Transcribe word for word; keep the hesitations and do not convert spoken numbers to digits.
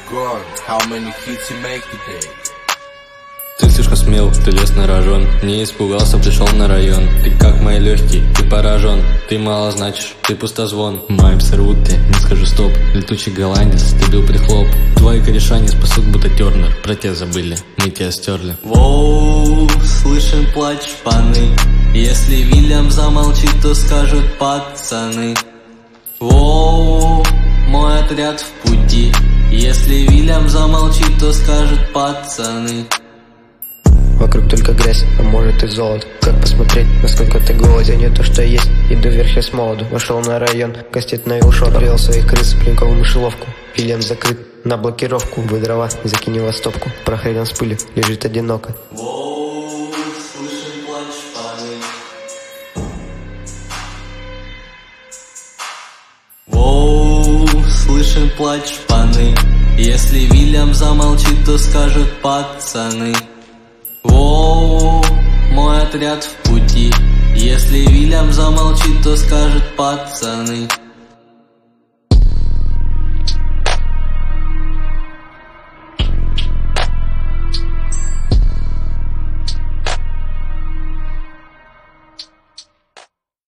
gone. How many hits you make today? Ты слишком смел, ты лез на рожон. Не испугался, пришел на район. Ты как мои легкие, ты поражен. Ты мало значишь, ты пустозвон. Маймс рвут тебя, не скажу стоп. Летучий голландец, ты бил прихлоп. Твои кореша не спасут, будто Тернер. Про тебя забыли, мы тебя стерли. Воу, слышим плач шпаны. Если Вильям замолчит, то скажут пацаны. Воу, мой отряд в пути. Если Вильям замолчит, то скажут пацаны. Вокруг только грязь, а может и золото. Как посмотреть, насколько ты голоден? Не то, что есть, иду вверх я с молоду. Вошел на район, гостиной ушел. Привел своих крыс, пленковую мышеловку. Вильям закрыт на блокировку. Вы дрова, закинь его в стопку. Прохрен с пылью, лежит одиноко. Воу, слышим плач шпаны. Воу, слышим плач шпаны. Если Вильям замолчит, то скажут пацаны. Воу, мой отряд в пути. Если Вильям замолчит, то скажет пацаны.